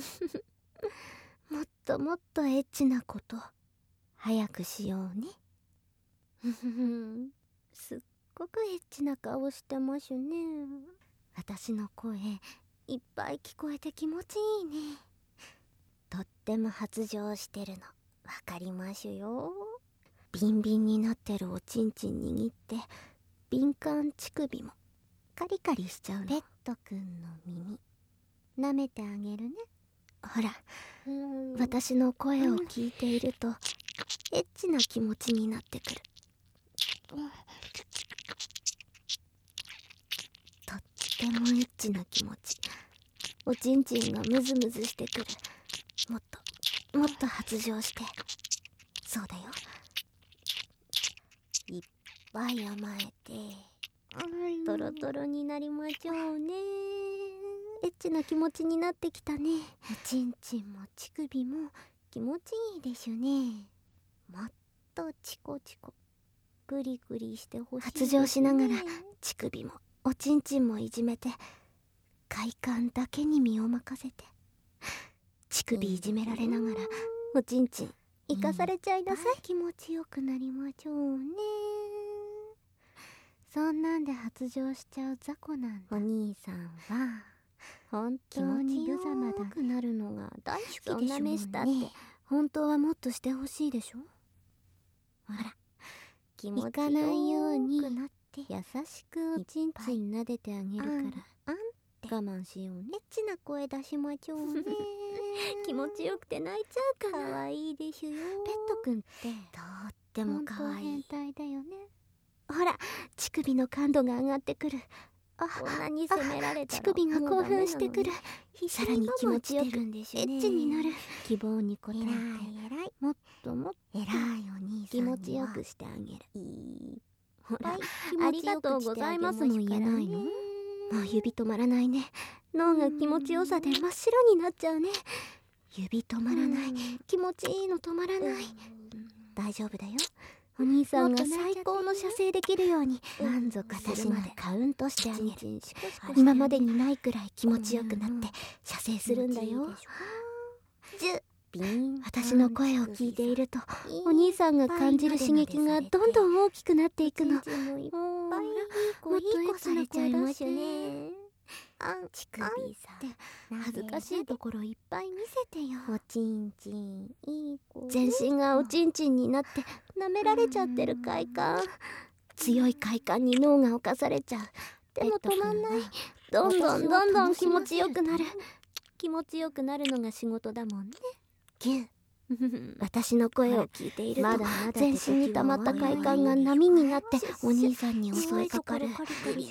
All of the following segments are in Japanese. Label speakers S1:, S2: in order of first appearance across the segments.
S1: もっともっとエッチなこと早くしようね。すっごくエッチな顔してますね。私の声いっぱい聞こえて気持ちいいね。とっても発情してるのわかりますよ。ビンビンになってるおちんちん握って敏感乳首もカリカリしちゃうの。ペットくんの耳舐めてあげるね。ほら、私の声を聞いているとエッチな気持ちになってくる。とってもエッチな気持ち。おちんちんがムズムズしてくる。もっともっと発情して。そうだよ。いっぱい甘えてトロトロになりましょうね。エッチな気持ちになってきたね。おちんちんも乳首も気持ちいいでしゅね。もっとチコチコグリグリしてほしい、ね、発情しながら乳首もおちんちんもいじめて快感だけに身を任せて乳首いじめられながらおちんちん生かされちゃいなさい。気持ちよくなりましょうね。そんなんで発情しちゃう雑魚なんだ。お兄さんは本当に無様だくなるのが大好きでしょうね。そんな目したって本当はもっとしてほしいでしょ。ほら気持ちよくないようになって優しくおちんちん撫でてあげるから我慢しようね。エッチな声出しましょうね。気持ちよくて泣いちゃうから。かわいいでしゅよ。ペットくんってとってもかわいい。変態だよね。ほら乳首の感度が上がってくる。こんなに責められたら乳首が興奮してくる。さらに気持ちよくエッチになる。希望に応えてもっともっと偉いお兄さん気持ちよくしてあげる。ほらありがとうございますも言えないの。もう指止まらないね。脳が気持ちよさで真っ白になっちゃうね。指止まらない。気持ちいいの止まらない。大丈夫だよ。お兄さんが最高の射精できるように満足するまでカウントしてあげる。今までにないくらい気持ちよくなって射精するんだよ。私の声を聞いているとお兄さんが感じる刺激がどんどん大きくなっていくの。もっとエッチな声出してね。乳首さん恥ずかしいところいっぱい見せてよ。おちんちんいい子。全身がおちんちんになって舐められちゃってる快感。強い快感に脳が侵されちゃう。でも止まんない。どんどんどんどん気持ちよくなる。気持ちよくなるのが仕事だもんね。キュー私の声を聞いていると全身に溜まった快感が波になってお兄さんに襲いかかる。情けない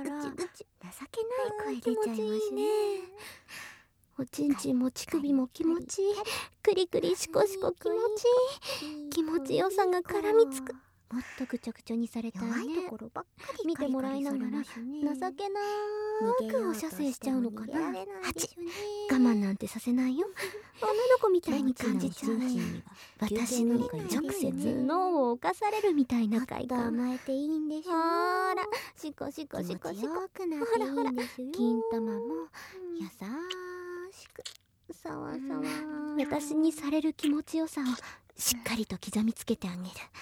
S1: 声出ちゃいますね。おちんちんも乳首も気持ちいい。クリクリシコシコ気持ちいい。気持ちよさが絡みつく。もっとぐちゃぐちゃにされたいね。弱いところばっかり見てもらいながら情けなーくお射精しちゃうのかな。8我慢なんてさせないよ。女の子みたいに感じちゃう。私に直接脳を侵されるみたいな快感。甘えていいんでしょ。ほらシコシコシコシコ。ほらほら金玉も優しくさわさわ。私にされる気持ちよさをしっかりと刻みつけてあげる。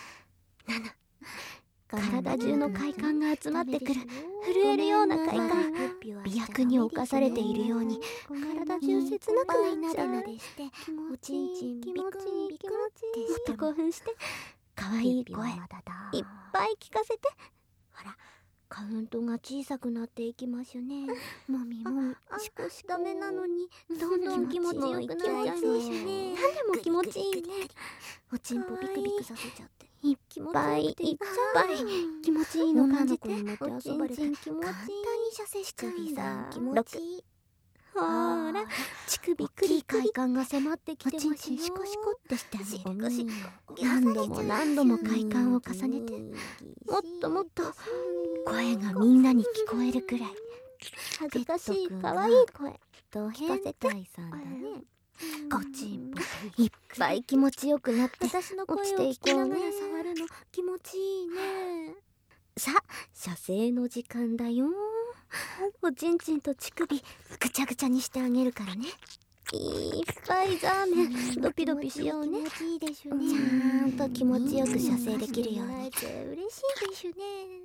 S1: 体中の快感が集まってくる。震えるような快感。美薬に侵されているように体中切なくなっちゃう。おちんちんビクンビクンってもっと興奮して可愛い声いっぱい聞かせて。ほらカウントが小さくなっていきますね。もみもみシコシコ。ダメなのにどんどん気持ちよくなっちゃいますね。何でも気持ちいいね。おちんぽビクビクさせちゃっていっぱいいっぱい気持ちいいの感じて。おちんちん気持ちいい。簡単に射精しちゃうんだ。気持ちいい。ほら乳首クリ快感が迫ってきてますよ。おちんちんシコシコってしてあげる。何度も何度も快感を重ねてもっともっと声がみんなに聞こえるくらい恥ずかしい可愛い声聞かせて。おちんぽいっぱい気持ちよくなって私の声を聞きながら触るの気持ちいいね。さあ射精の時間だよ。おちんちんと乳首ぐちゃぐちゃにしてあげるからね。 いっぱいザーメンドピドピしようね。ちゃんと気持ちよく射精できるように。嬉しいでしゅね。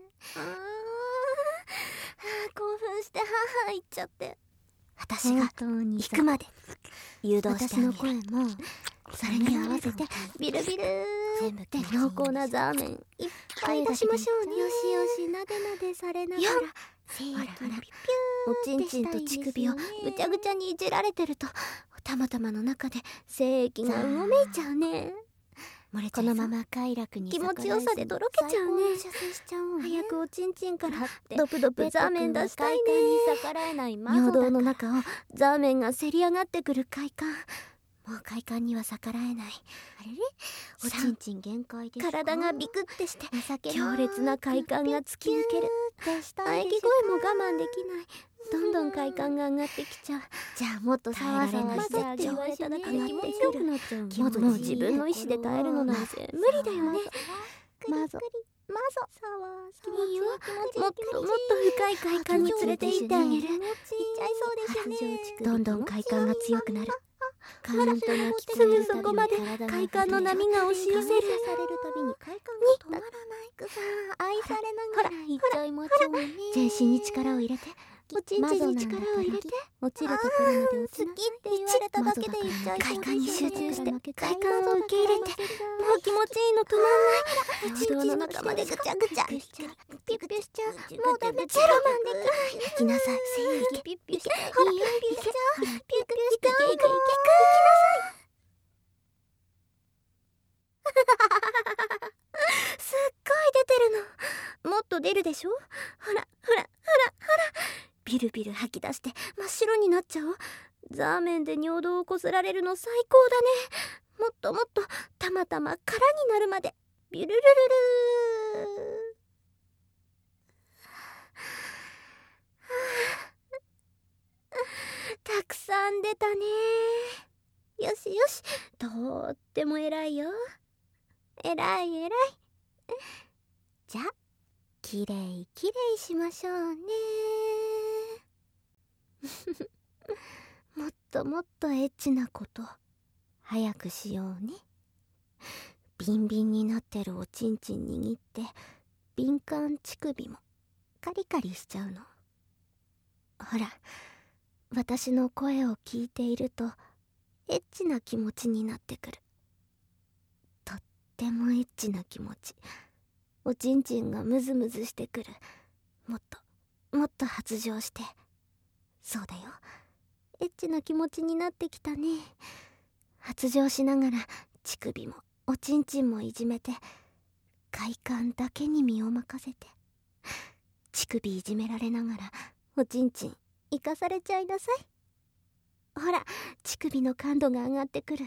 S1: 興奮して母言っちゃって、私が行くまで誘導してあげる。私の声もそれに合わせてビルビル全部で濃厚なザーメンいっぱい出しましょうね。よしよし、なでなでされながら精液にピューおちんちんと乳首をぐちゃぐちゃにいじられてると、たまたまの中で精液がうごめいちゃうね。このまま快楽に気持ちよさでとろけちゃうね。早くおちんちんからドプドプザーメン出したいね。尿道の中をザーメンがせり上がってくる快感、もう快感には逆らえない。あれれ、おちんちん限界ですか。体がビクってして強烈な快感が突き抜ける。喘ぎ声も我慢できない。どんどん快感が上がってきちゃう。じゃあもっとサワサワしてって言われただけで気持ちよくなっちゃう。もう自分の意思で耐えるのなんて無理だよね。マゾいいよ、もっともっと深い快感に連れて行ってあげる。どんどん快感が強くなる。すぐそこまで快感の波が押し寄せる。ほら全身に力を入れて、おちんちんに力を入れて、落ちるところまで落ちな。好きって言われただけで言っちゃいそう。快感に集中して快感を受け入れて、もう気持ちいいの止まんない。尿道の中までぐちゃぐちゃピュッピュしちゃう。もうダメ、ゼロマンできない。行きなさい、精液ピュッピュして、ほらピュッピュしちゃう。ピュッピュしちゃう。行きなさい。すっごい出てるの。もっと出るでしょ。ほらビルビル吐き出して真っ白になっちゃおう。ザーメンで尿道をこすられるの最高だね。もっともっとたまたま空になるまでビュルルルルたくさん出たね。よしよし、とっても偉いよ。偉い。じゃあきれいしましょうね。もっともっとエッチなこと早くしようね。ビンビンになってるおちんちん握って敏感乳首もカリカリしちゃうの。ほら、私の声を聞いているとエッチな気持ちになってくる。とってもエッチな気持ち。おちんちんがムズムズしてくる。もっと発情して。そうだよ、エッチな気持ちになってきたね。発情しながら乳首もおちんちんもいじめて、快感だけに身を任せて、乳首いじめられながらおちんちん生かされちゃいなさい。ほら、乳首の感度が上がってくる。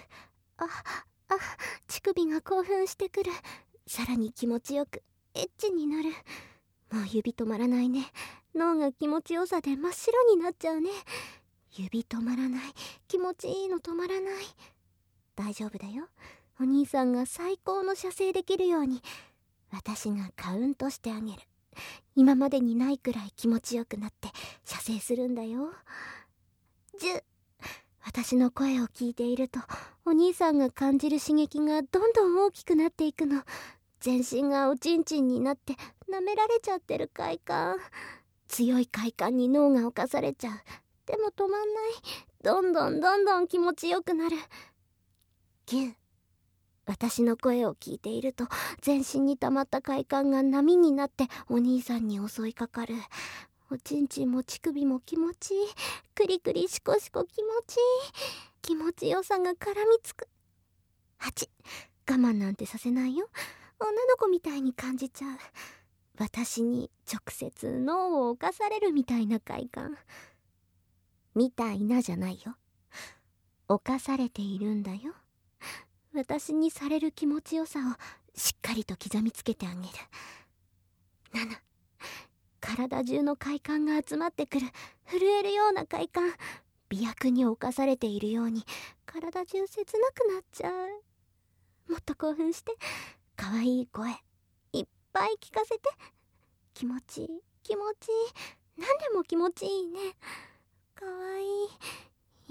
S1: 乳首が興奮してくる。さらに気持ちよくエッチになる。もう指止まらないね。脳が気持ちよさで真っ白になっちゃうね。指止まらない。気持ちいいの止まらない。大丈夫だよ。お兄さんが最高の射精できるように私がカウントしてあげる。今までにないくらい気持ちよくなって射精するんだよ。10。私の声を聞いているとお兄さんが感じる刺激がどんどん大きくなっていくの。全身がおちんちんになって舐められちゃってる快感。強い快感に脳が侵されちゃう。でも止まんない。どんどん気持ちよくなる。9。私の声を聞いていると全身に溜まった快感が波になってお兄さんに襲いかかる。おちんちんも乳首も気持ちいい。クリクリシコシコ気持ちいい。気持ちよさが絡みつく。8。我慢なんてさせないよ。女の子みたいに感じちゃう。私に直接脳を侵されるみたいな快感。みたいなじゃないよ。侵されているんだよ。私にされる気持ちよさをしっかりと刻みつけてあげる。7。体中の快感が集まってくる。震えるような快感。媚薬に侵されているように体中切なくなっちゃう。もっと興奮して可愛い声いっぱい聞かせて。気持ちいい。何でも気持ちいいね。可愛い。いっ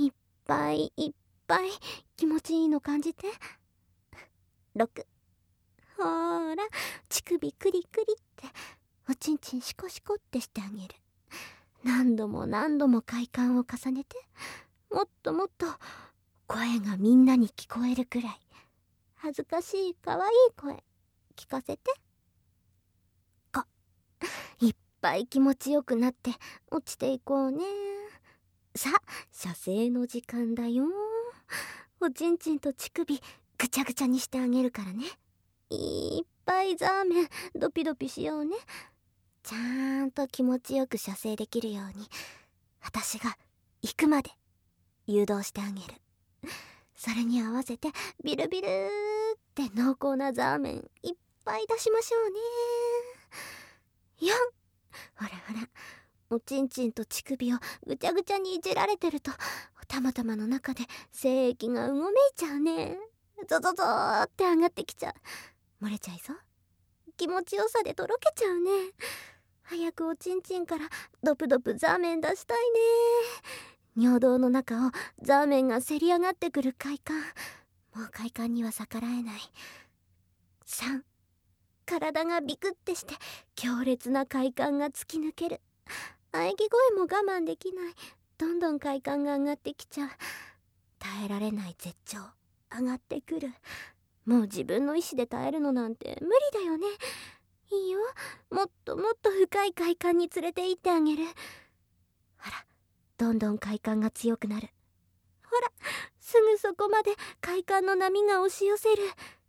S1: ぱいいっぱい気持ちいいの感じて。6。ほーら、乳首クリクリっておちんちんシコシコってしてあげる。何度も何度も快感を重ねて、もっともっと声がみんなに聞こえるくらい恥ずかしい可愛い声聞かせて。いっぱい気持ちよくなって落ちていこうね。さあ、射精の時間だよ。おちんちんと乳首ぐちゃぐちゃにしてあげるからね。いっぱいザーメンドピドピしようね。ちゃんと気持ちよく射精できるように私が行くまで誘導してあげる。それに合わせてビルビルって濃厚なザーメンいっぱい出しましょうね。4。ほらほら、おちんちんと乳首をぐちゃぐちゃにいじられてるとたまたまの中で精液がうごめいちゃうね。ゾゾゾーって上がってきちゃう。漏れちゃいそう。気持ちよさでとろけちゃうね。早くおちんちんからドプドプザーメン出したいね。尿道の中をザーメンがせり上がってくる快感、もう快感には逆らえない。3。体がビクってして強烈な快感が突き抜ける。喘ぎ声も我慢できない。どんどん快感が上がってきちゃう。耐えられない絶頂上がってくる。もう自分の意志で耐えるのなんて無理だよね。いいよ、もっともっと深い快感に連れて行ってあげる。ほら、どんどん快感が強くなる。ほら、すぐそこまで快感の波が押し寄せる。2。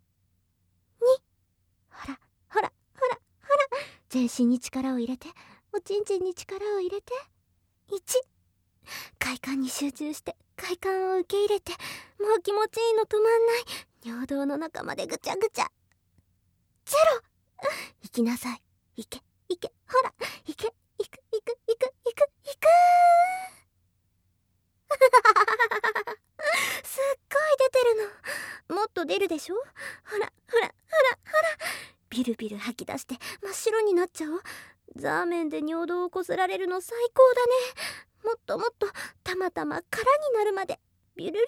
S1: ほらほらほらほら、全身に力を入れて、おちんちんに力を入れて。1。快感に集中して快感を受け入れて、もう気持ちいいの止まんない。尿道の中までぐちゃぐちゃ。0。行きなさい。行け行け、ほら行け、行く行く行く行く行くすっごい出てるの。もっと出るでしょ。ほらほらほらほら、ビルビル吐き出して真っ白になっちゃおう。ザーメンで尿道をこすられるの最高だね。もっともっとたまたま空になるまでビュルルルル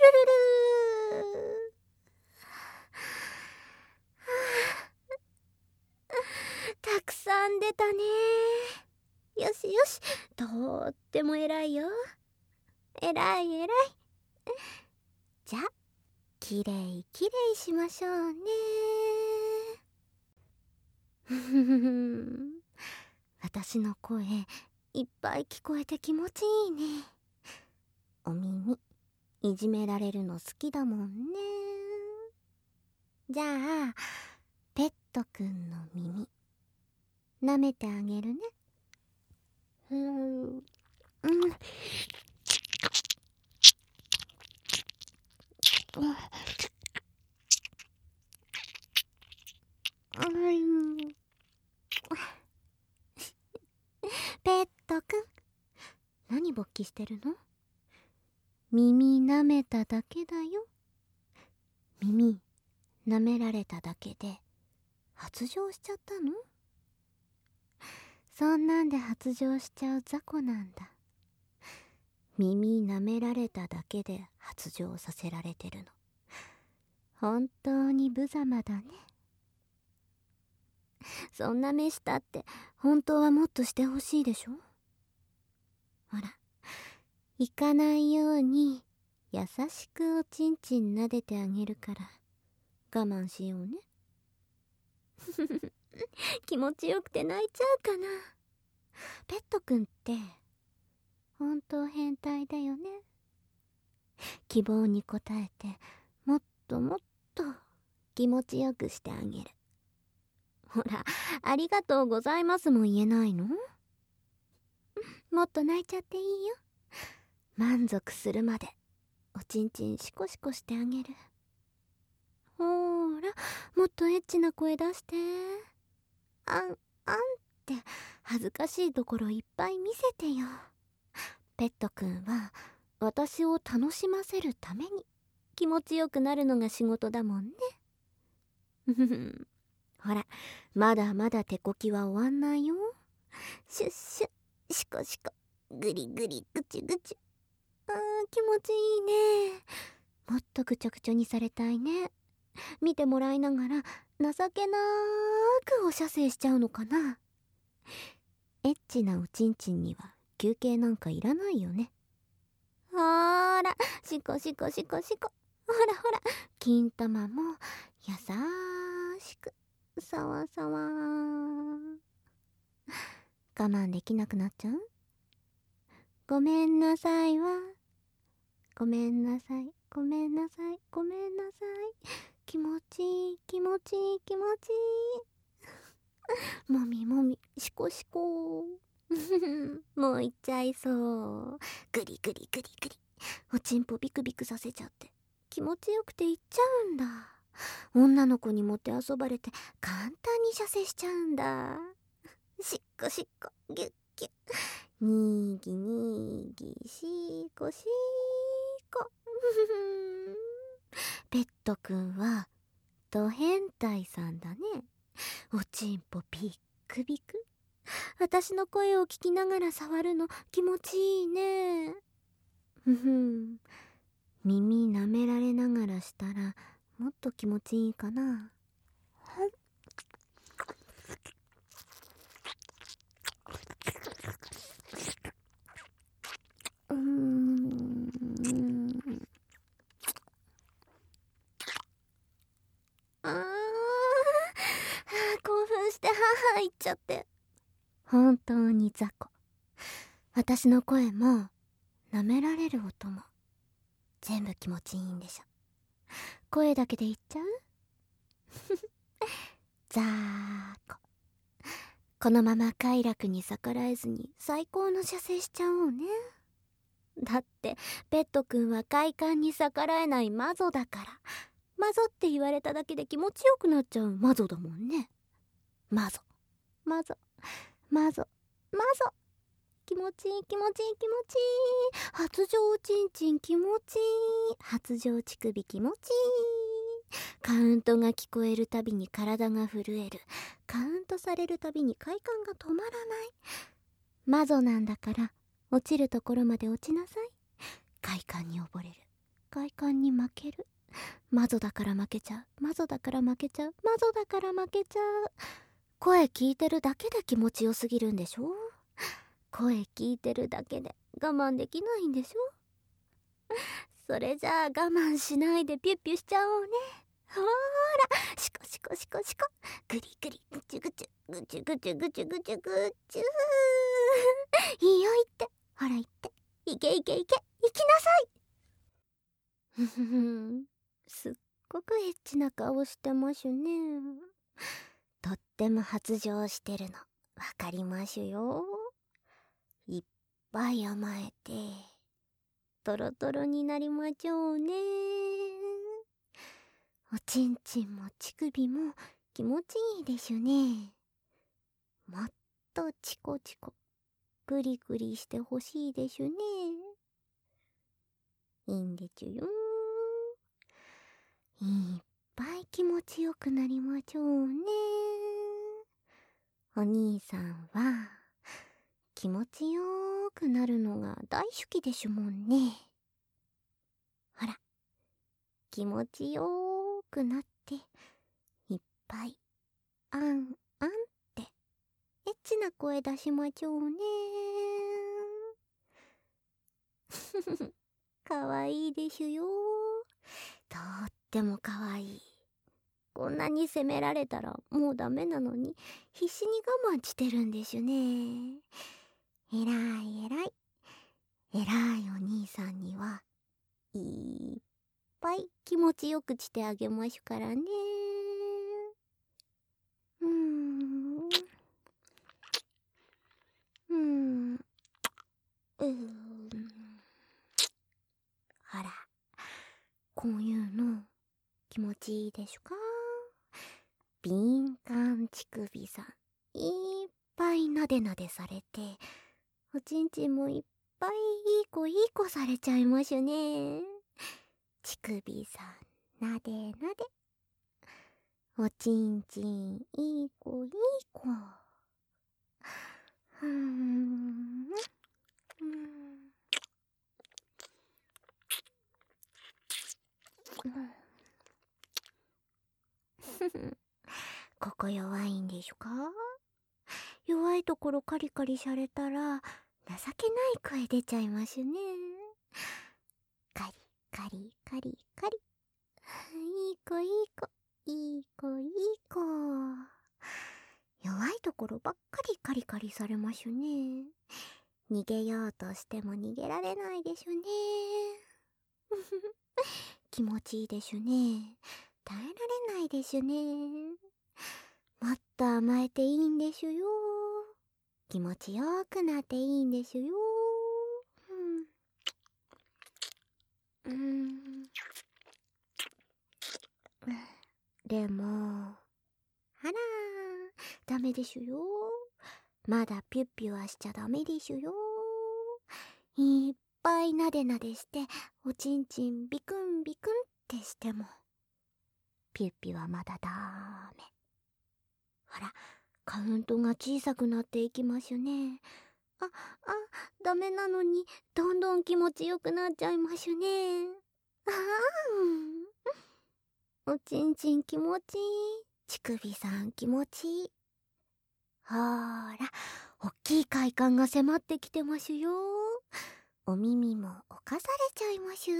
S1: たくさん出たね。よしよし、とっても偉いよ。偉い偉い。じゃあきれいきれいしましょうね。ふふふふ、私の声いっぱい聞こえて気持ちいいね。お耳いじめられるの好きだもんね。じゃあペットくんの耳舐めてあげるね。ペットくん、何勃起してるの？耳舐めただけだよ。耳舐められただけで発情しちゃったの？そんなんで発情しちゃう雑魚なんだ。耳舐められただけで発情させられてるの。本当に無様だね。そんな目したって本当はもっとしてほしいでしょ。ほら、行かないように優しくおちんちん撫でてあげるから我慢しようね。気持ちよくて泣いちゃうかな。ペットくんって本当変態だよね。希望に応えてもっともっと気持ちよくしてあげる。ほら、ありがとうございますも言えないの？もっと泣いちゃっていいよ。満足するまでおちんちんシコシコしてあげる。ほーら、もっとエッチな声出して。あんあんって恥ずかしいところいっぱい見せてよ。ペットくんは私を楽しませるために気持ちよくなるのが仕事だもんね。ほら、まだまだ手こきは終わんないよ。シュッシュッシコシコグリグリグチュグチュ、 気持ちいいね。もっとぐちょぐちょにされたいね。見てもらいながら情けなーくお射精しちゃうのかな。エッチなおちんちんには休憩なんかいらないよね。ほーら、しこしこしこしこ。ほらほら、金玉も優しくさわさわ。我慢できなくなっちゃう？ごめんなさいわ。ごめんなさい、ごめんなさい、ごめんなさい。気持ちいい、気持ちいい、気持ちいい。もみもみ、しこしこ。もう行っちゃいそう。グリグリグリグリ。おちんぽビクビクさせちゃって気持ちよくて行っちゃうんだ。女の子にもてあそばれて簡単に射精しちゃうんだ。しっこしっこ、ギュッギュッ。にーぎにーぎ、しーこしーこ。ペットくんはド変態さんだね。おちんぽビックビク。私の声を聞きながら触るの気持ちいいね。ふふん。耳舐められながらしたらもっと気持ちいいかな。興奮してはは言っちゃって。本当に雑魚。私の声も舐められる音も全部気持ちいいんでしょ。声だけで言っちゃう？ザーコ。このまま快楽に逆らえずに最高の射精しちゃおうね。だってペットくんは快感に逆らえないマゾだから。マゾって言われただけで気持ちよくなっちゃうマゾだもんね。マゾマゾマゾマゾ。気持ちいい気持ちいい気持ちいい。発情おちんちん気持ちいい。発情乳首気持ちいい。カウントが聞こえるたびに体が震える。カウントされるたびに快感が止まらない。マゾなんだから落ちるところまで落ちなさい。快感に溺れる。快感に負ける。マゾだから負けちゃう。マゾだから負けちゃう。マゾだから負けちゃう。声聞いてるだけで気持ちよすぎるんでしょ。声聞いてるだけで我慢できないんでしょ。それじゃあ我慢しないでピュッピュしちゃおうね。ほーら、シコシコシコシコ、グリグリ、ぐちゅぐちゅ、ぐちゅぐちゅぐちゅぐちゅぐちゅ。いいよ言って、ほら言って、いけいけいけ、行きなさい。ふふふ、すっごくエッチな顔してますね。とっても発情してるのわかりますよ。いっぱい甘えてトロトロになりましょうね。おちんちんも乳首も気持ちいいでしゅね。もっとチコチコグリグリしてほしいでしゅね。いいんでちゅよ。いっぱい気持ちよくなりましょうね。お兄さんは気持ちよーくなるのが大好きでしゅもんね。ほら、気持ちよーくなっていっぱいあんあんってエッチな声出しましょうね。かわいいでしゅよ。とってもかわいい。こんなに責められたらもうダメなのに必死に我慢してるんでしゅね。えらいえらい。えらいお兄さんにはいっぱい気持ちよくしてあげましゅからね。ほら、こういうの気持ちいいでしゅか。敏感乳首さんいっぱいなでなでされておちんちんもいっぱいいい子いい子されちゃいましゅね。乳首さんなでなでおちんちんいい子いい子。 ここ弱いんでしょか？弱いところカリカリされたら情けない声出ちゃいますね。カリカリカリカリ。いい子いい子いい子いい子。弱いところばっかりカリカリされますね。逃げようとしても逃げられないでしゅね。気持ちいいでしゅね。耐えられないでしゅね。もっと甘えていいんでしゅよ。気持ちよくなっていいんでしゅよ。でも、あらー、ダメでしゅよ。まだピュッピュはしちゃダメでしゅよ。いっぱいなでなでして、おちんちんビクンビクンってしても、ピュッピュはまだダメ。ほら、カウントが小さくなっていきますね。ダメなのに、どんどん気持ちよくなっちゃいますね。おちんちん気持ちいい。乳首さん気持ちいい。ほーら、おっきい快感が迫ってきてますよ。お耳も侵されちゃいましゅ。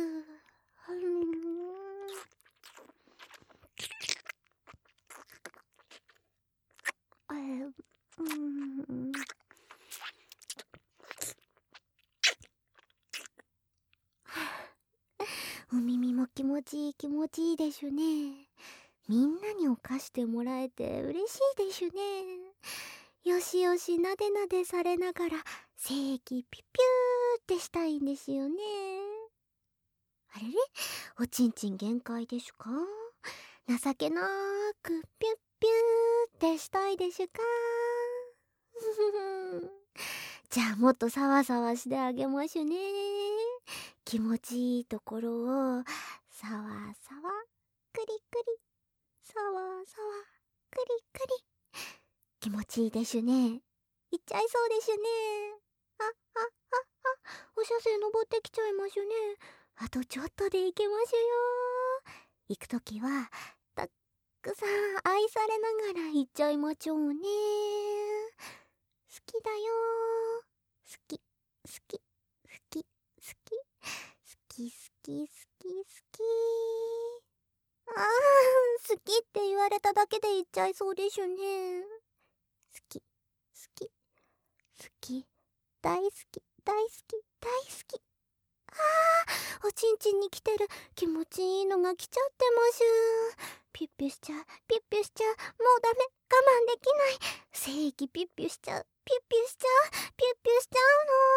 S1: お耳も気持ちいい気持ちいいでしゅね。みんなに犯してもらえて嬉しいでしゅね。よしよしなでなでされながら正規ピュピューってしたいんですよね。あれれ、おちんちん限界でしゅか？情けなーくピュッピューってしたいでしゅか？じゃあもっとサワサワしてあげましゅね。気持ちいいところをサワサワクリクリサワサワクリクリ。気持ちいいでしゅね。行っちゃいそうでしゅね。お車線登ってきちゃいましゅね。あとちょっとで行けましゅよ。行くときはたくさん愛されながら行っちゃいまちょうね。好きだよ。好き好き好き好き好き好き好き好き。好きって言われただけで言っちゃいそうでしゅね。好き好き好き大好き大好き大好き。おちんちんに来てる気持ちいいのが来ちゃってましゅ。ピュッピュしちゃうピュッピュしちゃう。もうダメ我慢できない。正義ピュッピュしちゃうピュッピュしちゃうピュッピュしちゃ